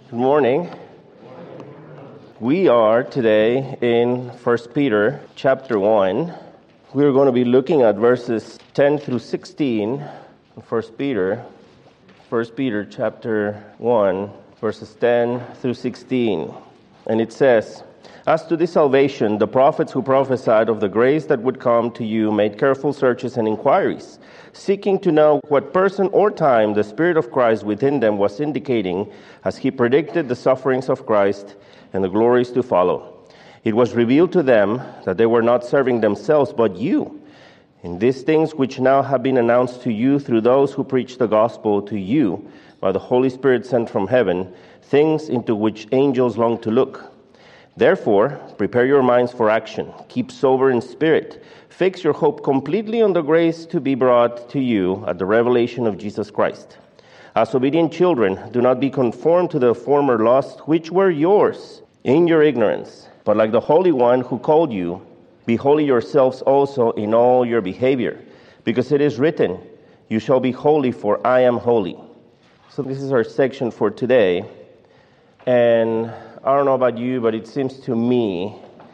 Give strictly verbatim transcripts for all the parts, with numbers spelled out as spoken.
Good morning. We are today in First Peter chapter one. We are going to be looking at verses ten through sixteen in First Peter. First Peter chapter one, verses ten through sixteen. And it says, "As to this salvation, the prophets who prophesied of the grace that would come to you made careful searches and inquiries, seeking to know what person or time the Spirit of Christ within them was indicating as he predicted the sufferings of Christ and the glories to follow. It was revealed to them that they were not serving themselves but you, in these things which now have been announced to you through those who preach the gospel to you by the Holy Spirit sent from heaven, things into which angels long to look. Therefore, prepare your minds for action. Keep sober in spirit. Fix your hope completely on the grace to be brought to you at the revelation of Jesus Christ. As obedient children, do not be conformed to the former lusts which were yours in your ignorance, but like the Holy One who called you, be holy yourselves also in all your behavior, because it is written, you shall be holy, for I am holy." So this is our section for today. And I don't know about you, but it seems to me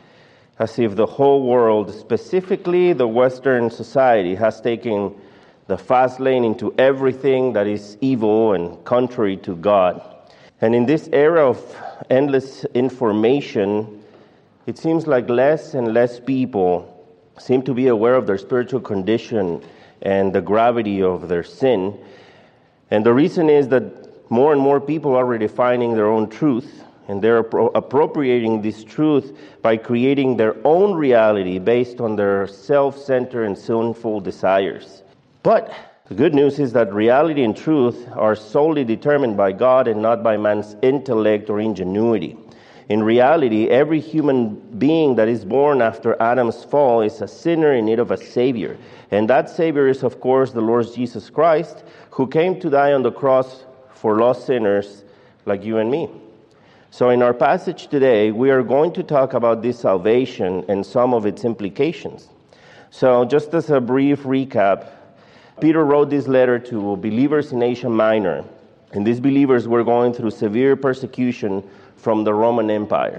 as if the whole world, specifically the Western society, has taken the fast lane into everything that is evil and contrary to God. And in this era of endless information, it seems like less and less people seem to be aware of their spiritual condition and the gravity of their sin. And the reason is that more and more people are redefining their own truth, and they're appro- appropriating this truth by creating their own reality based on their self-centered and sinful desires. But the good news is that reality and truth are solely determined by God and not by man's intellect or ingenuity. In reality, every human being that is born after Adam's fall is a sinner in need of a Savior. And that Savior is, of course, the Lord Jesus Christ, who came to die on the cross for lost sinners like you and me. So in our passage today, we are going to talk about this salvation and some of its implications. So just as a brief recap, Peter wrote this letter to believers in Asia Minor, and these believers were going through severe persecution from the Roman Empire.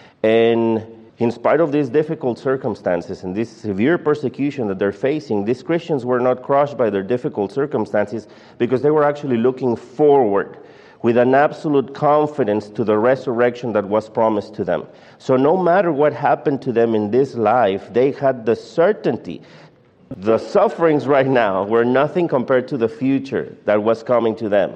And in spite of these difficult circumstances and this severe persecution that they're facing, these Christians were not crushed by their difficult circumstances because they were actually looking forward with an absolute confidence to the resurrection that was promised to them. So no matter what happened to them in this life, they had the certainty. The sufferings right now were nothing compared to the future that was coming to them.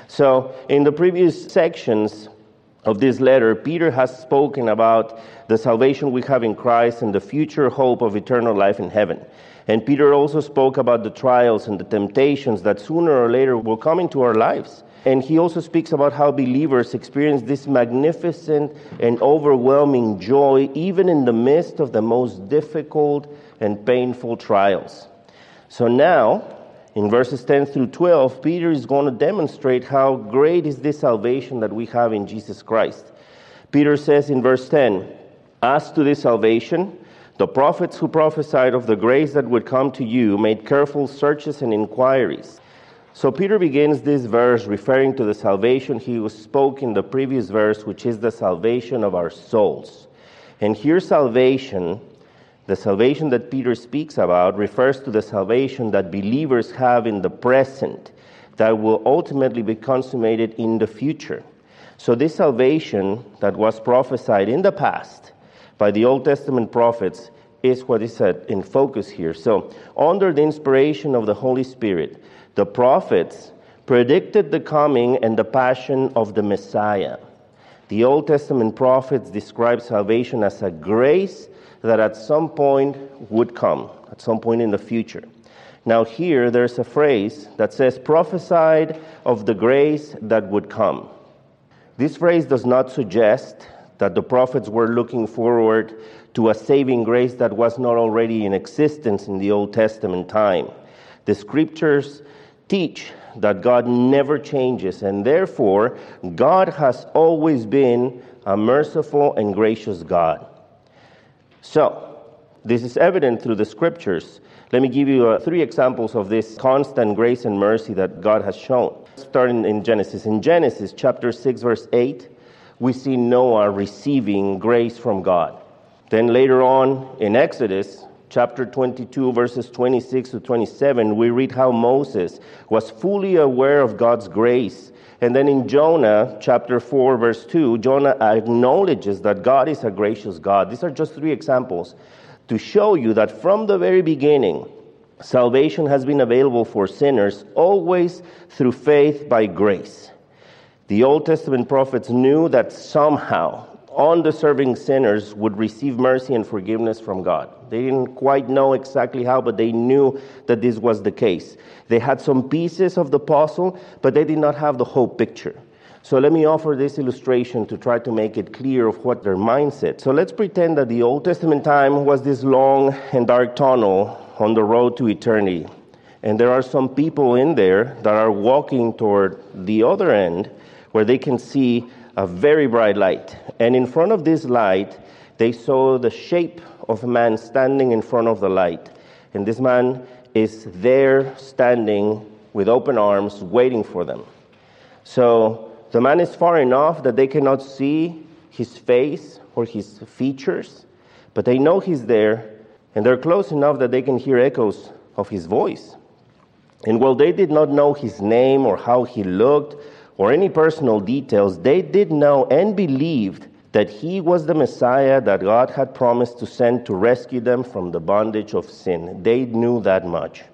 So in the previous sections of this letter, Peter has spoken about the salvation we have in Christ and the future hope of eternal life in heaven. And Peter also spoke about the trials and the temptations that sooner or later will come into our lives. And he also speaks about how believers experience this magnificent and overwhelming joy even in the midst of the most difficult and painful trials. So now, in verses ten through twelve, Peter is going to demonstrate how great is this salvation that we have in Jesus Christ. Peter says in verse ten, "As to this salvation, the prophets who prophesied of the grace that would come to you made careful searches and inquiries." So Peter begins this verse referring to the salvation he spoke in the previous verse, which is the salvation of our souls. And here salvation, the salvation that Peter speaks about, refers to the salvation that believers have in the present that will ultimately be consummated in the future. So this salvation that was prophesied in the past by the Old Testament prophets is what is in focus here. So under the inspiration of the Holy Spirit, the prophets predicted the coming and the passion of the Messiah. The Old Testament prophets describe salvation as a grace that at some point would come, at some point in the future. Now here there's a phrase that says, prophesied of the grace that would come. This phrase does not suggest that the prophets were looking forward to a saving grace that was not already in existence in the Old Testament time. The scriptures teach that God never changes, and therefore God has always been a merciful and gracious God. So, this is evident through the scriptures. Let me give you uh, three examples of this constant grace and mercy that God has shown. Starting in Genesis. In Genesis chapter six, verse eight, we see Noah receiving grace from God. Then later on in Exodus chapter twenty-two, verses twenty-six to twenty-seven, we read how Moses was fully aware of God's grace. And then in Jonah chapter four, verse two, Jonah acknowledges that God is a gracious God. These are just three examples to show you that from the very beginning, salvation has been available for sinners always through faith by grace. The Old Testament prophets knew that somehow undeserving sinners would receive mercy and forgiveness from God. They didn't quite know exactly how, but they knew that this was the case. They had some pieces of the puzzle, but they did not have the whole picture. So let me offer this illustration to try to make it clear of what their mindset. So let's pretend that the Old Testament time was this long and dark tunnel on the road to eternity. And there are some people in there that are walking toward the other end where they can see a very bright light. And in front of this light, they saw the shape of a man standing in front of the light. And this man is there standing with open arms waiting for them. So the man is far enough that they cannot see his face or his features, but they know he's there, and they're close enough that they can hear echoes of his voice. And while they did not know his name or how he looked or any personal details, they did know and believed that he was the Messiah that God had promised to send to rescue them from the bondage of sin. They knew that much.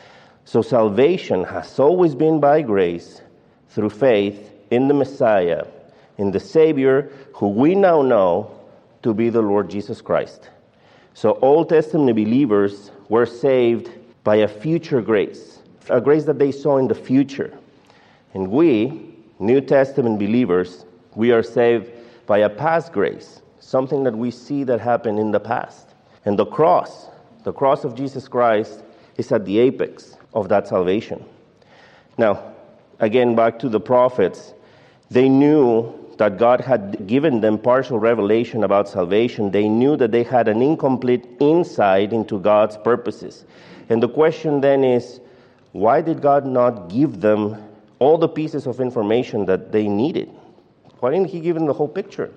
So salvation has always been by grace through faith in the Messiah, in the Savior, who we now know to be the Lord Jesus Christ. So Old Testament believers were saved by a future grace, a grace that they saw in the future. And we, New Testament believers, we are saved by a past grace, something that we see that happened in the past. And the cross, the cross of Jesus Christ, is at the apex of that salvation. Now, again, back to the prophets, they knew that God had given them partial revelation about salvation. They knew that they had an incomplete insight into God's purposes. And the question then is, why did God not give them all the pieces of information that they needed? Why didn't he give them the whole picture?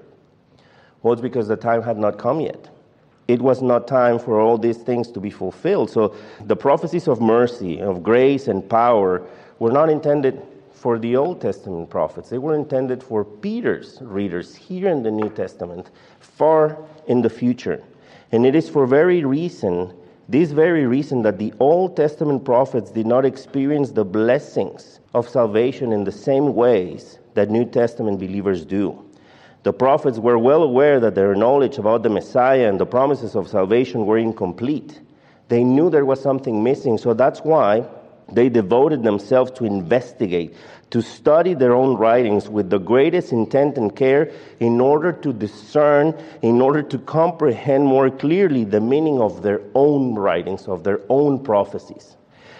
Well, it's because the time had not come yet. It was not time for all these things to be fulfilled. So the prophecies of mercy, of grace and power were not intended for the Old Testament prophets. They were intended for Peter's readers here in the New Testament, far in the future. And it is for very reason, this very reason, that the Old Testament prophets did not experience the blessings of salvation in the same ways that New Testament believers do. The prophets were well aware that their knowledge about the Messiah and the promises of salvation were incomplete. They knew there was something missing, so that's why they devoted themselves to investigate, to study their own writings with the greatest intent and care in order to discern, in order to comprehend more clearly the meaning of their own writings, of their own prophecies.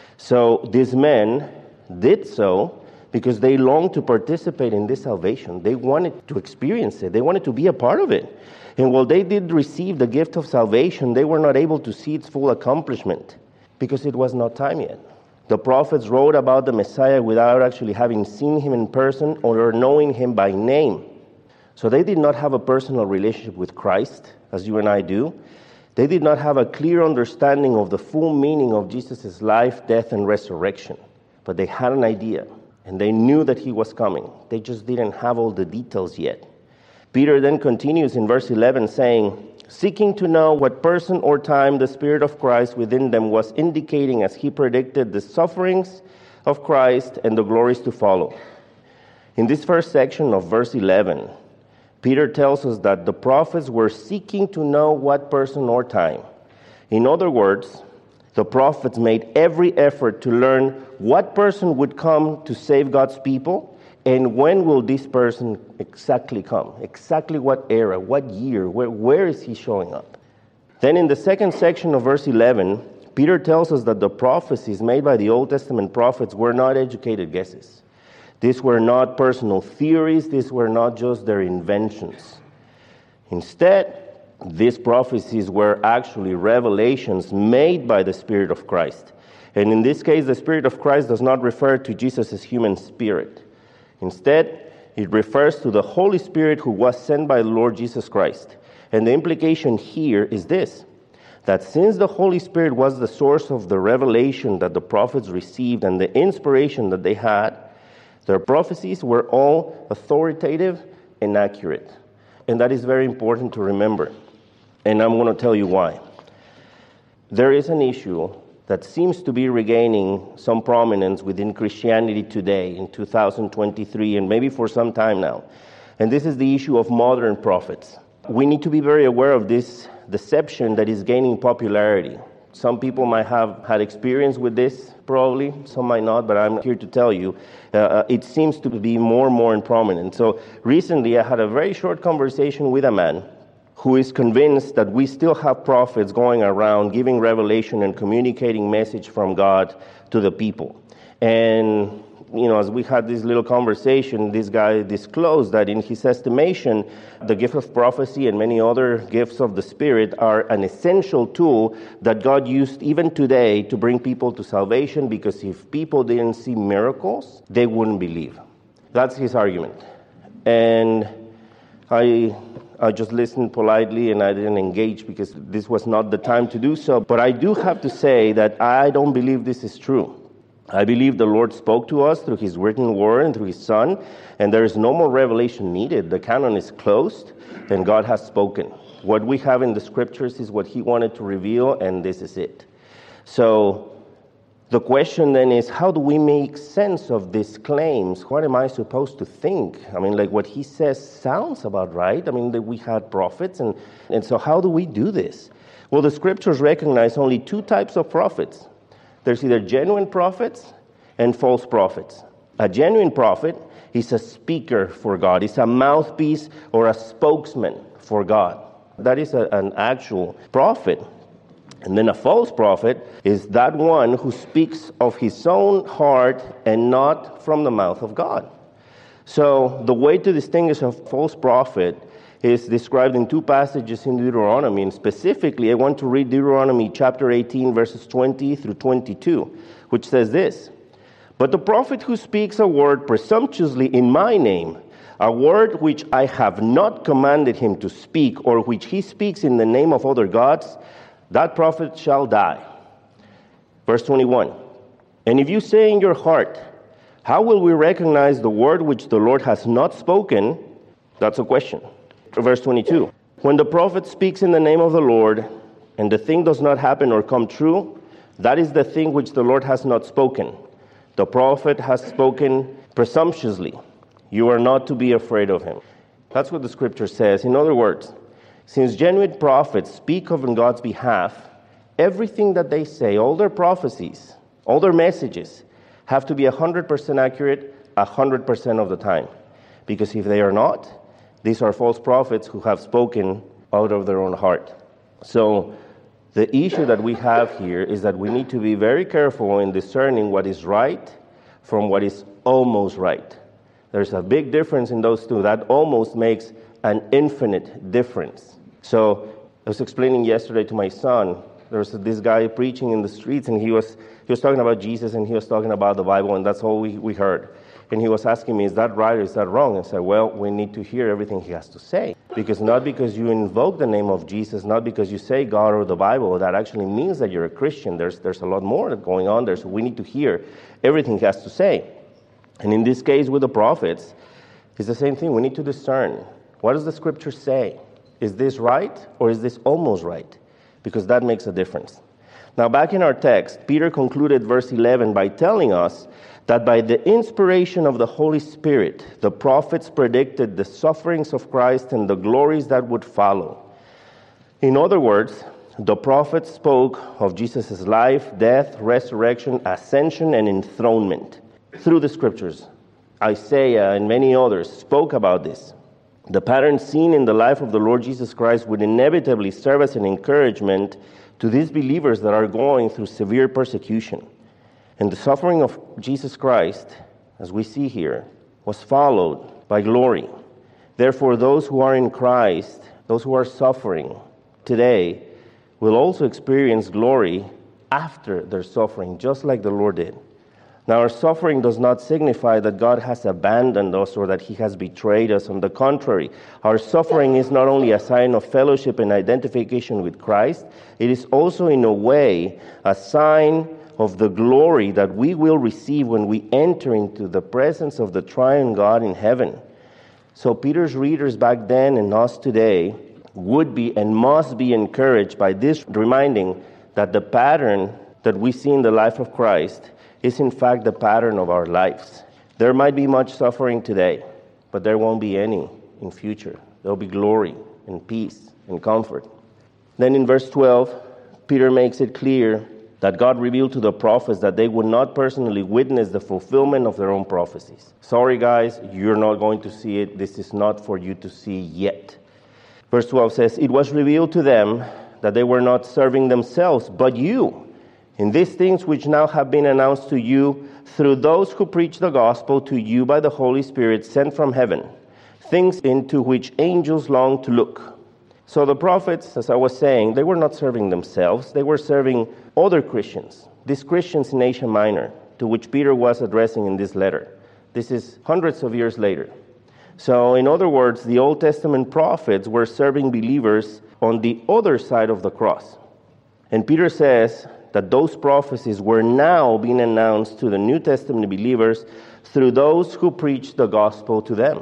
So these men did so because they longed to participate in this salvation. They wanted to experience it. They wanted to be a part of it. And while they did receive the gift of salvation, they were not able to see its full accomplishment because it was not time yet. The prophets wrote about the Messiah without actually having seen him in person or knowing him by name. So they did not have a personal relationship with Christ, as you and I do. They did not have a clear understanding of the full meaning of Jesus' life, death, and resurrection. But they had an idea, and they knew that he was coming. They just didn't have all the details yet. Peter then continues in verse eleven saying, seeking to know what person or time the Spirit of Christ within them was indicating as he predicted the sufferings of Christ and the glories to follow. In this first section of verse eleven, Peter tells us that the prophets were seeking to know what person or time. In other words, the prophets made every effort to learn what person would come to save God's people, and when will this person exactly come? Exactly what era, what year, where, where is he showing up? Then in the second section of verse eleven, Peter tells us that the prophecies made by the Old Testament prophets were not educated guesses. These were not personal theories. These were not just their inventions. Instead, these prophecies were actually revelations made by the Spirit of Christ. And in this case, the Spirit of Christ does not refer to Jesus' human spirit. Instead, it refers to the Holy Spirit who was sent by the Lord Jesus Christ. And the implication here is this, that since the Holy Spirit was the source of the revelation that the prophets received and the inspiration that they had, their prophecies were all authoritative and accurate. And that is very important to remember. And I'm going to tell you why. There is an issue that seems to be regaining some prominence within Christianity today in two thousand twenty-three and maybe for some time now. And this is the issue of modern prophets. We need to be very aware of this deception that is gaining popularity. Some people might have had experience with this, probably. Some might not, but I'm here to tell you, uh, it seems to be more and more in prominence. So recently I had a very short conversation with a man who is convinced that we still have prophets going around giving revelation and communicating message from God to the people. And, you know, as we had this little conversation, this guy disclosed that in his estimation, the gift of prophecy and many other gifts of the Spirit are an essential tool that God used even today to bring people to salvation, because if people didn't see miracles, they wouldn't believe. That's his argument. And I... I just listened politely and I didn't engage because this was not the time to do so. But I do have to say that I don't believe this is true. I believe the Lord spoke to us through His written word and through His Son, and there is no more revelation needed. The canon is closed and God has spoken. What we have in the scriptures is what He wanted to reveal, and this is it. So the question then is, how do we make sense of these claims? What am I supposed to think? I mean, like what he says sounds about right. I mean, that we had prophets, and, and so how do we do this? Well, the scriptures recognize only two types of prophets. There's either genuine prophets and false prophets. A genuine prophet is a speaker for God. He's a mouthpiece or a spokesman for God. That is a, an actual prophet. And then a false prophet is that one who speaks of his own heart and not from the mouth of God. So the way to distinguish a false prophet is described in two passages in Deuteronomy. And specifically, I want to read Deuteronomy chapter eighteen, verses twenty through twenty-two, which says this: "But the prophet who speaks a word presumptuously in my name, a word which I have not commanded him to speak, or which he speaks in the name of other gods, that prophet shall die." Verse twenty-one, "And if you say in your heart, how will we recognize the word which the Lord has not spoken?" That's a question. Verse twenty-two, "When the prophet speaks in the name of the Lord, and the thing does not happen or come true, that is the thing which the Lord has not spoken. The prophet has spoken presumptuously. You are not to be afraid of him." That's what the scripture says. In other words, since genuine prophets speak of on God's behalf, everything that they say, all their prophecies, all their messages, have to be one hundred percent accurate one hundred percent of the time. Because if they are not, these are false prophets who have spoken out of their own heart. So the issue that we have here is that we need to be very careful in discerning what is right from what is almost right. There's a big difference in those two. That almost makes an infinite difference. So I was explaining yesterday to my son, there was this guy preaching in the streets, and he was he was talking about Jesus, and he was talking about the Bible, and that's all we, we heard. And he was asking me, is that right or is that wrong? And I said, well, we need to hear everything he has to say. Because not because you invoke the name of Jesus, not because you say God or the Bible, that actually means that you're a Christian. There's there's a lot more going on there, so we need to hear everything he has to say. And in this case with the prophets, it's the same thing. We need to discern. What does the scripture say? Is this right or is this almost right? Because that makes a difference. Now, back in our text, Peter concluded verse eleven by telling us that by the inspiration of the Holy Spirit, the prophets predicted the sufferings of Christ and the glories that would follow. In other words, the prophets spoke of Jesus' life, death, resurrection, ascension, and enthronement through the scriptures. Isaiah and many others spoke about this. The pattern seen in the life of the Lord Jesus Christ would inevitably serve as an encouragement to these believers that are going through severe persecution. And the suffering of Jesus Christ, as we see here, was followed by glory. Therefore, those who are in Christ, those who are suffering today, will also experience glory after their suffering, just like the Lord did. Now, our suffering does not signify that God has abandoned us or that he has betrayed us. On the contrary, our suffering is not only a sign of fellowship and identification with Christ, it is also in a way a sign of the glory that we will receive when we enter into the presence of the triune God in heaven. So Peter's readers back then and us today would be and must be encouraged by this reminding that the pattern that we see in the life of Christ is in fact the pattern of our lives. There might be much suffering today, but there won't be any in future. There will be glory and peace and comfort. Then in verse twelve, Peter makes it clear that God revealed to the prophets that they would not personally witness the fulfillment of their own prophecies. Sorry guys, you're not going to see it. This is not for you to see yet. Verse twelve says, "It was revealed to them that they were not serving themselves, but you, in these things which now have been announced to you through those who preach the gospel to you by the Holy Spirit sent from heaven, things into which angels long to look." So the prophets, as I was saying, they were not serving themselves. They were serving other Christians, these Christians in Asia Minor, to which Peter was addressing in this letter. This is hundreds of years later. So in other words, the Old Testament prophets were serving believers on the other side of the cross. And Peter says that those prophecies were now being announced to the New Testament believers through those who preach the gospel to them.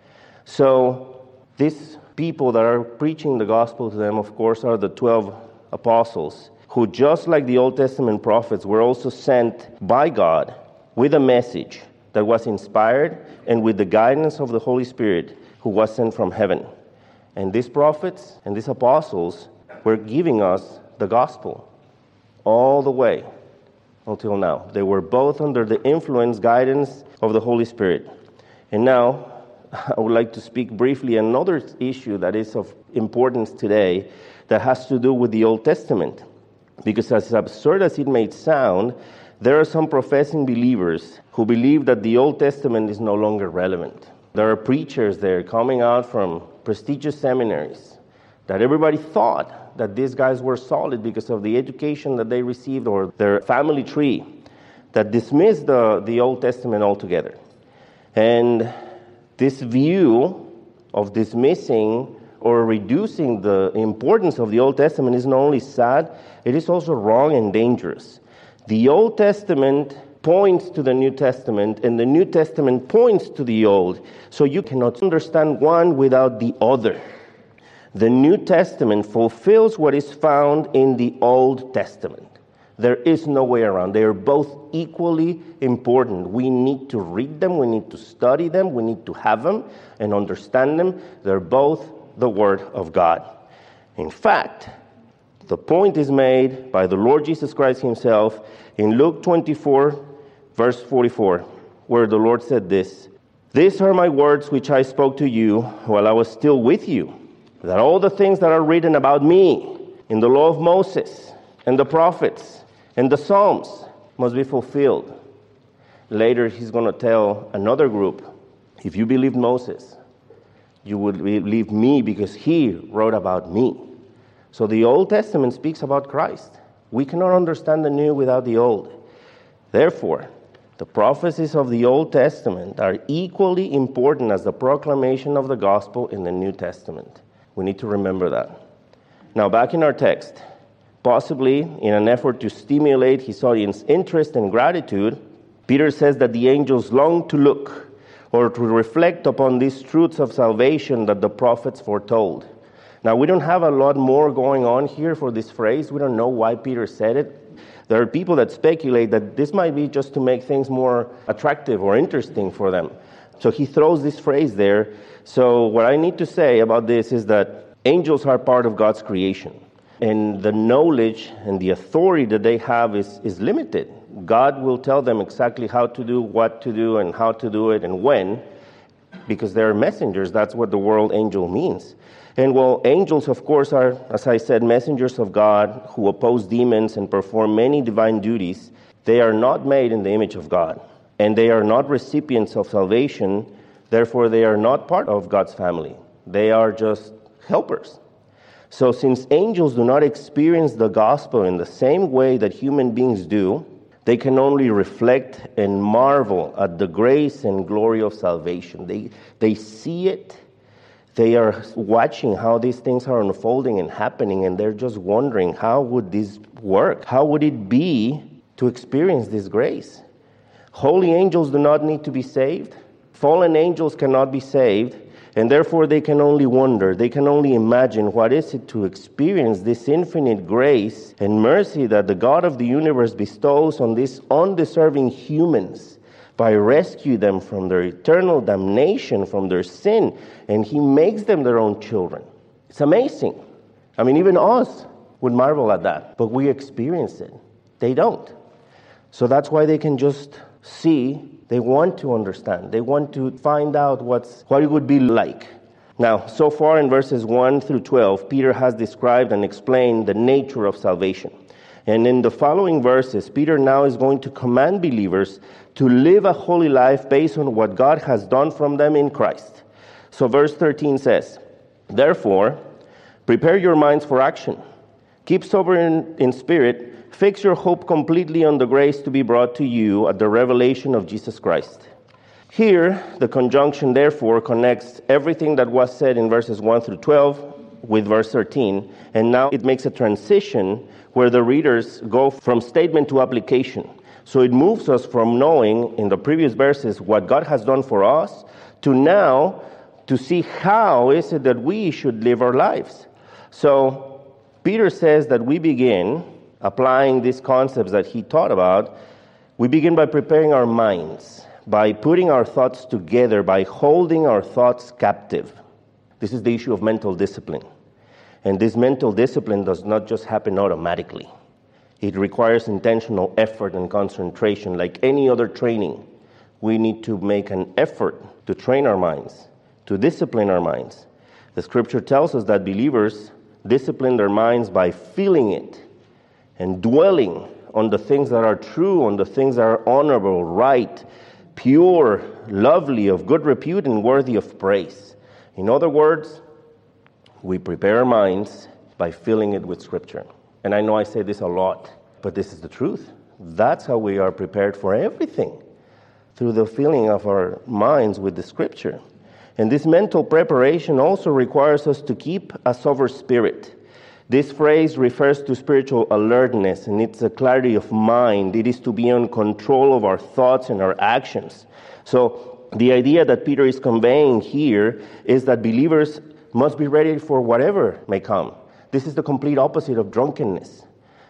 So these people that are preaching the gospel to them, of course, are the twelve apostles, who just like the Old Testament prophets were also sent by God with a message that was inspired and with the guidance of the Holy Spirit who was sent from heaven. And these prophets and these apostles were giving us the gospel all the way until now. They were both under the influence, guidance of the Holy Spirit. And now, I would like to speak briefly on another issue that is of importance today that has to do with the Old Testament. Because as absurd as it may sound, there are some professing believers who believe that the Old Testament is no longer relevant. There are preachers there coming out from prestigious seminaries that everybody thought that these guys were solid because of the education that they received or their family tree, that dismissed the, the Old Testament altogether. And this view of dismissing or reducing the importance of the Old Testament is not only sad, it is also wrong and dangerous. The Old Testament points to the New Testament, and the New Testament points to the Old. So you cannot understand one without the other. The New Testament fulfills what is found in the Old Testament. There is no way around. They are both equally important. We need to read them, we need to study them, we need to have them and understand them. They're both the Word of God. In fact, the point is made by the Lord Jesus Christ himself in Luke twenty-four, verse forty-four, where the Lord said this, "These are my words which I spoke to you while I was still with you, that all the things that are written about me in the law of Moses and the prophets and the Psalms must be fulfilled." Later, he's going to tell another group, if you believed Moses, you would believe me because he wrote about me. So the Old Testament speaks about Christ. We cannot understand the New without the Old. Therefore, the prophecies of the Old Testament are equally important as the proclamation of the gospel in the New Testament. We need to remember that. Now, back in our text, possibly in an effort to stimulate his audience's interest and gratitude, Peter says that the angels long to look or to reflect upon these truths of salvation that the prophets foretold. Now, we don't have a lot more going on here for this phrase. We don't know why Peter said it. There are people that speculate that this might be just to make things more attractive or interesting for them. So he throws this phrase there. So what I need to say about this is that angels are part of God's creation. And the knowledge and the authority that they have is, is limited. God will tell them exactly how to do, what to do, and how to do it, and when, because they're messengers. That's what the word angel means. And while angels, of course, are, as I said, messengers of God who oppose demons and perform many divine duties, they are not made in the image of God. And they are not recipients of salvation. Therefore, they are not part of God's family. They are just helpers. So since angels do not experience the gospel in the same way that human beings do, they can only reflect and marvel at the grace and glory of salvation. They, they see it. They are watching how these things are unfolding and happening, and they're just wondering, how would this work? How would it be to experience this grace? Holy angels do not need to be saved. Fallen angels cannot be saved, and therefore they can only wonder, they can only imagine what is it to experience this infinite grace and mercy that the God of the universe bestows on these undeserving humans by rescue them from their eternal damnation, from their sin, and He makes them their own children. It's amazing. I mean, even us would marvel at that, but we experience it. They don't. So that's why they can just see. They want to understand. They want to find out what's what it would be like. Now, so far in verses one through twelve, Peter has described and explained the nature of salvation. And in the following verses, Peter now is going to command believers to live a holy life based on what God has done from them in Christ. So verse thirteen says, "Therefore, prepare your minds for action. Keep sober in, in spirit. Fix your hope completely on the grace to be brought to you at the revelation of Jesus Christ." Here, the conjunction therefore connects everything that was said in verses one through twelve with verse thirteen, and now it makes a transition where the readers go from statement to application. So it moves us from knowing in the previous verses what God has done for us to now to see how is it that we should live our lives. So Peter says that we begin applying these concepts that he taught about. We begin by preparing our minds, by putting our thoughts together, by holding our thoughts captive. This is the issue of mental discipline. And this mental discipline does not just happen automatically. It requires intentional effort and concentration. Like any other training, we need to make an effort to train our minds, to discipline our minds. The scripture tells us that believers discipline their minds by feeling it, and dwelling on the things that are true, on the things that are honorable, right, pure, lovely, of good repute, and worthy of praise. In other words, we prepare our minds by filling it with Scripture. And I know I say this a lot, but this is the truth. That's how we are prepared for everything, through the filling of our minds with the Scripture. And this mental preparation also requires us to keep a sober spirit. This phrase refers to spiritual alertness, and it's a clarity of mind. It is to be in control of our thoughts and our actions. So the idea that Peter is conveying here is that believers must be ready for whatever may come. This is the complete opposite of drunkenness.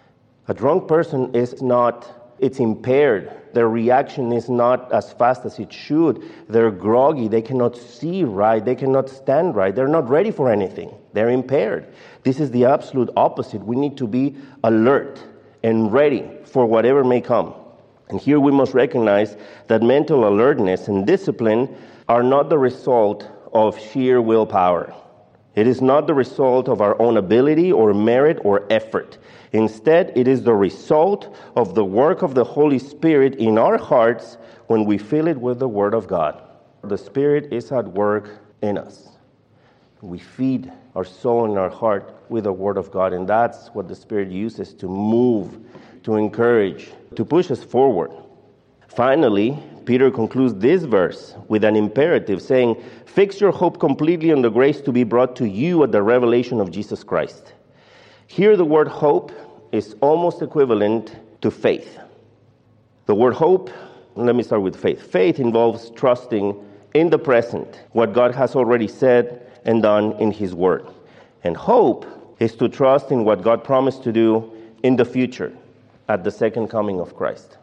A drunk person is not, it's impaired. Their reaction is not as fast as it should. They're groggy. They cannot see right. They cannot stand right. They're not ready for anything. They're impaired. This is the absolute opposite. We need to be alert and ready for whatever may come. And here we must recognize that mental alertness and discipline are not the result of sheer willpower. It is not the result of our own ability or merit or effort. Instead, it is the result of the work of the Holy Spirit in our hearts when we fill it with the Word of God. The Spirit is at work in us. We feed our soul and our heart with the Word of God, and that's what the Spirit uses to move, to encourage, to push us forward. Finally, Peter concludes this verse with an imperative saying, "Fix your hope completely on the grace to be brought to you at the revelation of Jesus Christ." Here the word hope is almost equivalent to faith. The word hope, let me start with faith. Faith involves trusting in the present, what God has already said and done in His Word. And hope is to trust in what God promised to do in the future, at the second coming of Christ.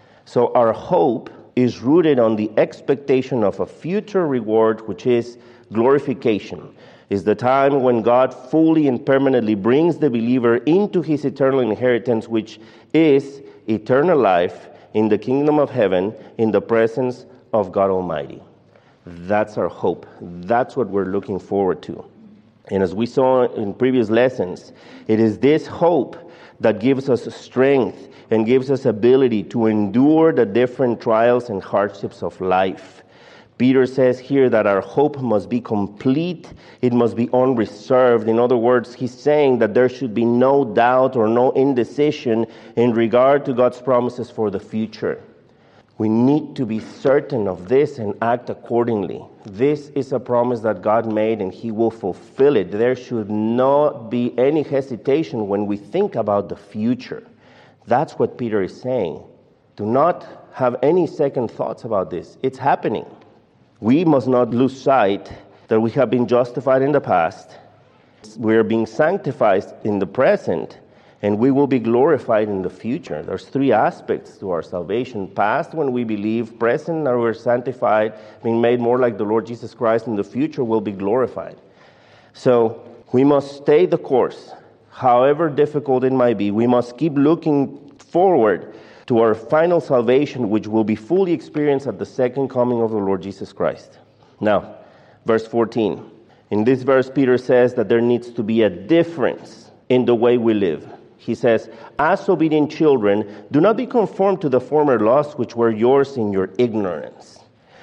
So our hope is rooted on the expectation of a future reward, which is glorification. Is the time when God fully and permanently brings the believer into His eternal inheritance, which is eternal life in the kingdom of heaven in the presence of God Almighty. That's our hope. That's what we're looking forward to. And as we saw in previous lessons, it is this hope that gives us strength and gives us ability to endure the different trials and hardships of life. Peter says here that our hope must be complete. It must be unreserved. In other words, he's saying that there should be no doubt or no indecision in regard to God's promises for the future. We need to be certain of this and act accordingly. This is a promise that God made, and He will fulfill it. There should not be any hesitation when we think about the future. That's what Peter is saying. Do not have any second thoughts about this. It's happening. We must not lose sight that we have been justified in the past. We are being sanctified in the present, and we will be glorified in the future. There's three aspects to our salvation. Past, when we believe. Present, now we're sanctified, being made more like the Lord Jesus Christ. In the future, we'll be glorified. So we must stay the course, however difficult it might be. We must keep looking forward to our final salvation, which will be fully experienced at the second coming of the Lord Jesus Christ. Now, verse fourteen. In this verse, Peter says that there needs to be a difference in the way we live. He says, as obedient children, do not be conformed to the former lusts which were yours in your ignorance.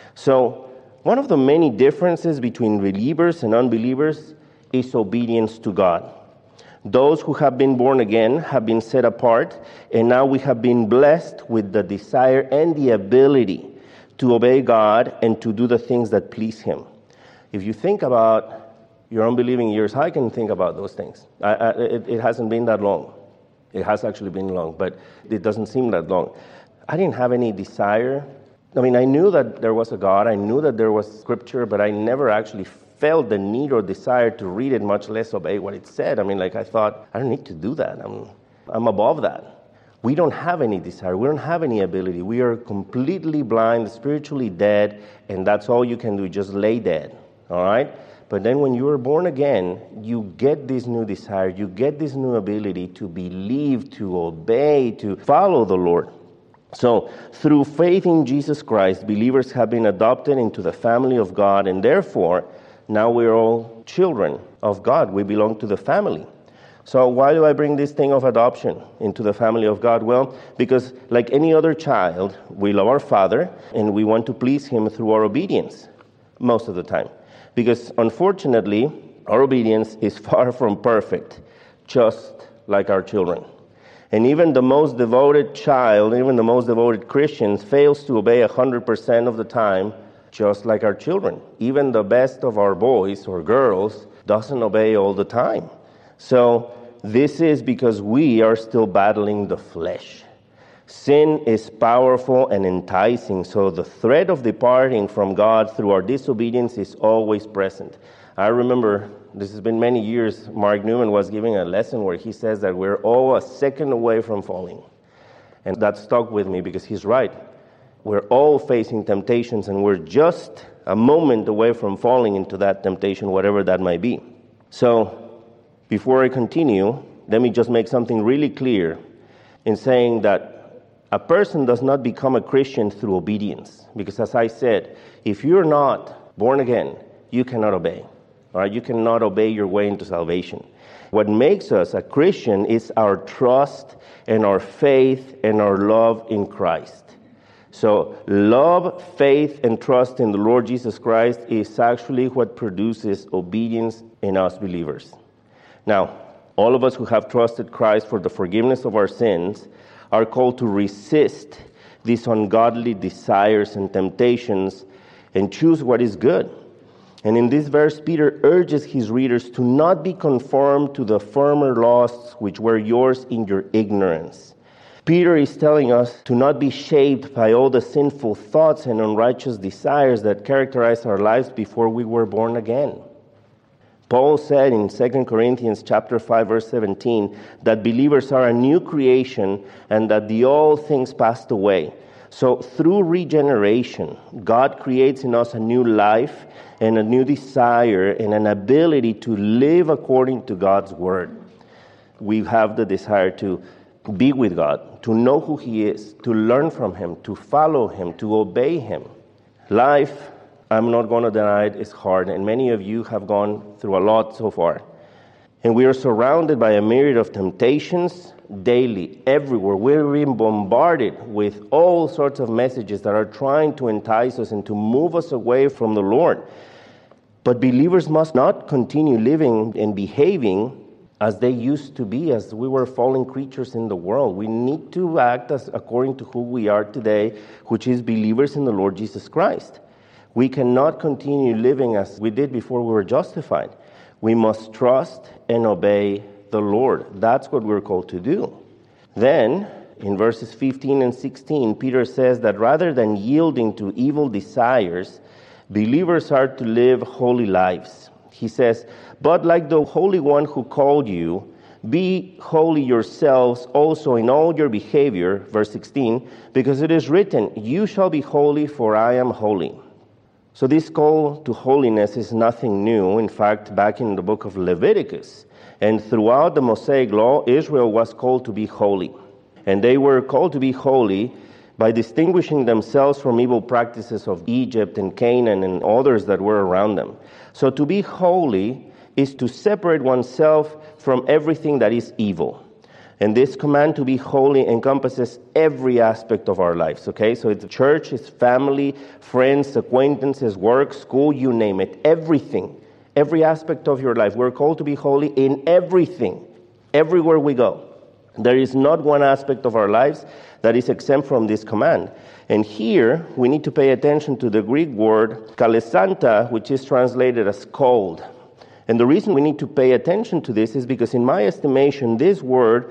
So, one of the many differences between believers and unbelievers is obedience to God. Those who have been born again have been set apart, and now we have been blessed with the desire and the ability to obey God and to do the things that please Him. If you think about your unbelieving years, I can think about those things. I, I, it, it hasn't been that long. It has actually been long, but it doesn't seem that long. I didn't have any desire. I mean, I knew that there was a God. I knew that there was Scripture, but I never actually felt the need or desire to read it, much less obey what it said. I mean, like I thought, I don't need to do that. I'm, I'm above that. We don't have any desire. We don't have any ability. We are completely blind, spiritually dead, and that's all you can do, just lay dead, all right? But then when you are born again, you get this new desire, you get this new ability to believe, to obey, to follow the Lord. So, through faith in Jesus Christ, believers have been adopted into the family of God, and therefore, now we're all children of God. We belong to the family. So why do I bring this thing of adoption into the family of God? Well, because like any other child, we love our Father, and we want to please Him through our obedience most of the time. Because unfortunately, our obedience is far from perfect, just like our children. And even the most devoted child, even the most devoted Christian, fails to obey one hundred percent of the time, just like our children. Even the best of our boys or girls doesn't obey all the time. So this is because we are still battling the flesh. Sin is powerful and enticing, so the threat of departing from God through our disobedience is always present. I remember, this has been many years, Mark Newman was giving a lesson where he says that we're all a second away from falling. And that stuck with me because he's right. We're all facing temptations, and we're just a moment away from falling into that temptation, whatever that might be. So, before I continue, let me just make something really clear in saying that a person does not become a Christian through obedience. Because as I said, if you're not born again, you cannot obey. All right? You cannot obey your way into salvation. What makes us a Christian is our trust and our faith and our love in Christ. So love, faith, and trust in the Lord Jesus Christ is actually what produces obedience in us believers. Now, all of us who have trusted Christ for the forgiveness of our sins are called to resist these ungodly desires and temptations and choose what is good. And in this verse, Peter urges his readers to not be conformed to the former lusts which were yours in your ignorance. Peter is telling us to not be shaped by all the sinful thoughts and unrighteous desires that characterized our lives before we were born again. Paul said in Second Corinthians chapter five, verse seventeen, that believers are a new creation and that the old things passed away. So through regeneration, God creates in us a new life and a new desire and an ability to live according to God's word. We have the desire to be with God, to know who He is, to learn from Him, to follow Him, to obey Him. Life, I'm not going to deny it, is hard, and many of you have gone through a lot so far. And we are surrounded by a myriad of temptations daily, everywhere. We're being bombarded with all sorts of messages that are trying to entice us and to move us away from the Lord. But believers must not continue living and behaving as they used to be, as we were fallen creatures in the world. We need to act as according to who we are today, which is believers in the Lord Jesus Christ. We cannot continue living as we did before we were justified. We must trust and obey the Lord. That's what we're called to do. Then, in verses fifteen and sixteen, Peter says that rather than yielding to evil desires, believers are to live holy lives. He says, "But like the Holy One who called you, be holy yourselves also in all your behavior," verse sixteen, "because it is written, you shall be holy, for I am holy." So this call to holiness is nothing new. In fact, back in the book of Leviticus, and throughout the Mosaic law, Israel was called to be holy. And they were called to be holy by distinguishing themselves from evil practices of Egypt and Canaan and others that were around them. So to be holy is to separate oneself from everything that is evil. And this command to be holy encompasses every aspect of our lives, okay? So it's church, it's family, friends, acquaintances, work, school, you name it, everything, every aspect of your life. We're called to be holy in everything, everywhere we go. There is not one aspect of our lives that is exempt from this command. And here, we need to pay attention to the Greek word kalesanta, which is translated as cold. And the reason we need to pay attention to this is because, in my estimation, this word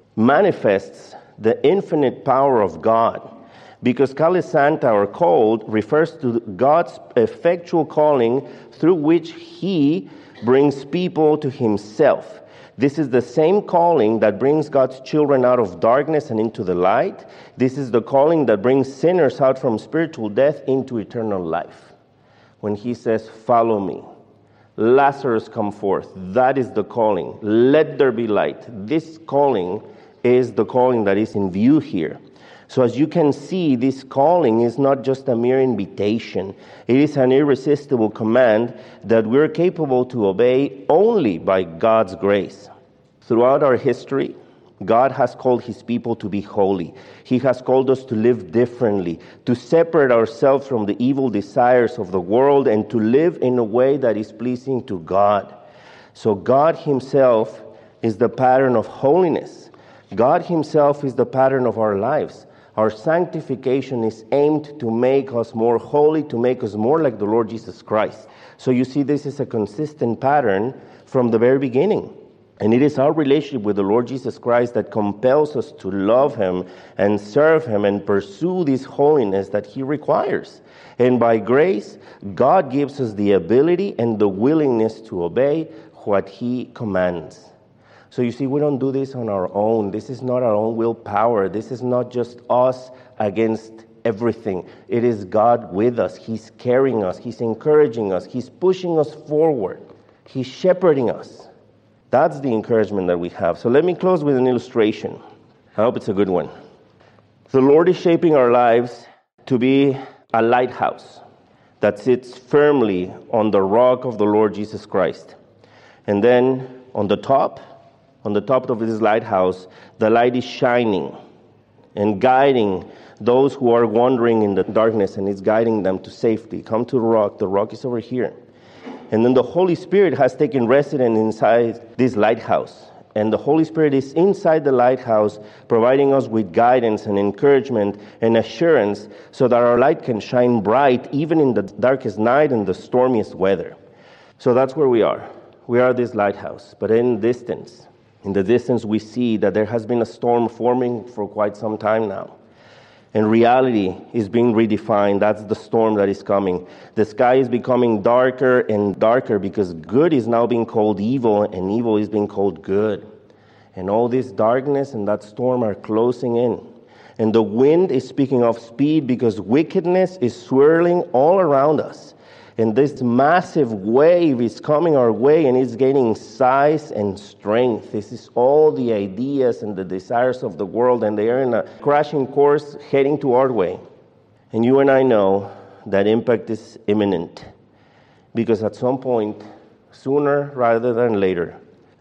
manifests the infinite power of God. Because kalesanta, or cold, refers to God's effectual calling through which He brings people to Himself. This is the same calling that brings God's children out of darkness and into the light. This is the calling that brings sinners out from spiritual death into eternal life. When He says, "Follow me," Lazarus, come forth. That is the calling. Let there be light. This calling is the calling that is in view here. So as you can see, this calling is not just a mere invitation. It is an irresistible command that we're capable to obey only by God's grace. Throughout our history, God has called His people to be holy. He has called us to live differently, to separate ourselves from the evil desires of the world, and to live in a way that is pleasing to God. So God Himself is the pattern of holiness. God Himself is the pattern of our lives. Our sanctification is aimed to make us more holy, to make us more like the Lord Jesus Christ. So you see, this is a consistent pattern from the very beginning. And it is our relationship with the Lord Jesus Christ that compels us to love Him and serve Him and pursue this holiness that He requires. And by grace, God gives us the ability and the willingness to obey what He commands. So you see, we don't do this on our own. This is not our own willpower. This is not just us against everything. It is God with us. He's carrying us. He's encouraging us. He's pushing us forward. He's shepherding us. That's the encouragement that we have. So let me close with an illustration. I hope it's a good one. The Lord is shaping our lives to be a lighthouse that sits firmly on the rock of the Lord Jesus Christ. And then on the top, on the top of this lighthouse, the light is shining and guiding those who are wandering in the darkness, and it's guiding them to safety. Come to the rock. The rock is over here. And then the Holy Spirit has taken residence inside this lighthouse. And the Holy Spirit is inside the lighthouse, providing us with guidance and encouragement and assurance so that our light can shine bright even in the darkest night and the stormiest weather. So that's where we are. We are this lighthouse. But in distance, in the distance, we see that there has been a storm forming for quite some time now. And reality is being redefined. That's the storm that is coming. The sky is becoming darker and darker because good is now being called evil and evil is being called good. And all this darkness and that storm are closing in. And the wind is speaking of speed because wickedness is swirling all around us. And this massive wave is coming our way and it's gaining size and strength. This is all the ideas and the desires of the world, and they are in a crashing course heading to our way. And you and I know that impact is imminent because at some point, sooner rather than later,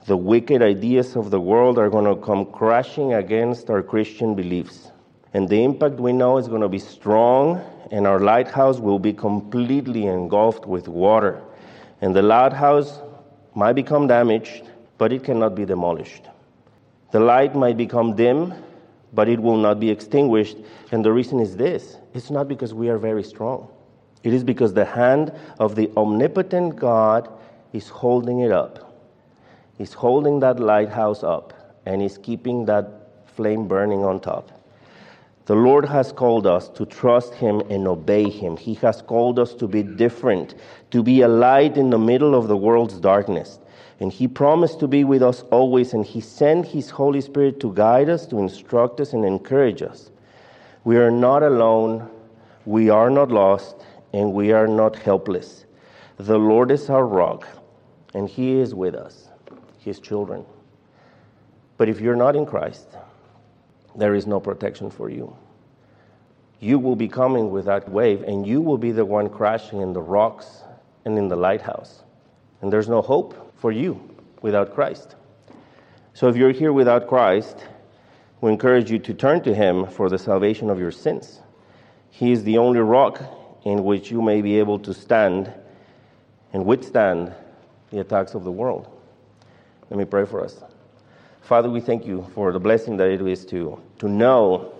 The wicked ideas of the world are going to come crashing against our Christian beliefs. And the impact we know is going to be strong, and our lighthouse will be completely engulfed with water. And the lighthouse might become damaged, but it cannot be demolished. The light might become dim, but it will not be extinguished. And the reason is this: it's not because we are very strong. It is because the hand of the omnipotent God is holding it up. He's holding that lighthouse up, and he's keeping that flame burning on top. The Lord has called us to trust him and obey him. He has called us to be different, to be a light in the middle of the world's darkness. And he promised to be with us always, and he sent his Holy Spirit to guide us, to instruct us, and encourage us. We are not alone, we are not lost, and we are not helpless. The Lord is our rock, and he is with us, his children. But if you're not in Christ, there is no protection for you. You will be coming with that wave, and you will be the one crashing in the rocks and in the lighthouse. And there's no hope for you without Christ. So if you're here without Christ, we encourage you to turn to him for the salvation of your sins. He is the only rock in which you may be able to stand and withstand the attacks of the world. Let me pray for us. Father, we thank you for the blessing that it is to, to know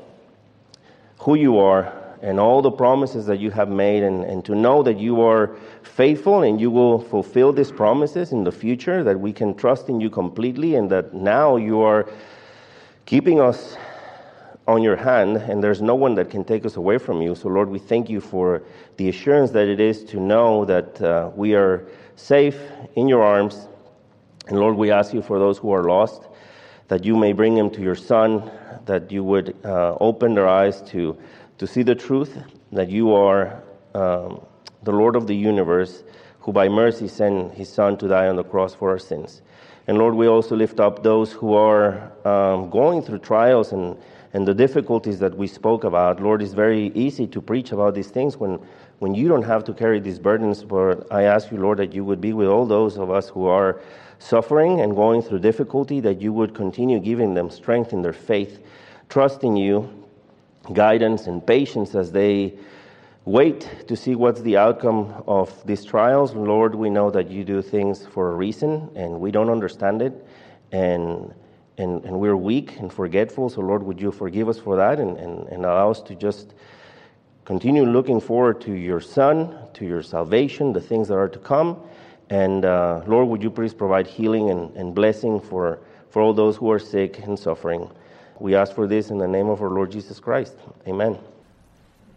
who you are and all the promises that you have made, and, and to know that you are faithful and you will fulfill these promises in the future, that we can trust in you completely, and that now you are keeping us on your hand and there's no one that can take us away from you. So Lord, we thank you for the assurance that it is to know that uh, we are safe in your arms. And Lord, we ask you for those who are lost, that you may bring them to your Son, that you would uh, open their eyes to, to see the truth, that you are um, the Lord of the universe, who by mercy sent his Son to die on the cross for our sins. And Lord, we also lift up those who are um, going through trials and, and the difficulties that we spoke about. Lord, it's very easy to preach about these things when, when you don't have to carry these burdens. But I ask you, Lord, that you would be with all those of us who are suffering and going through difficulty, that you would continue giving them strength in their faith, trust in you, guidance and patience as they wait to see what's the outcome of these trials. Lord, we know that you do things for a reason, and we don't understand it, and and, and we're weak and forgetful. So Lord, would you forgive us for that, and, and, and allow us to just continue looking forward to your Son, to your salvation, the things that are to come. And uh, Lord, would you please provide healing and, and blessing for, for all those who are sick and suffering. We ask for this in the name of our Lord Jesus Christ. Amen.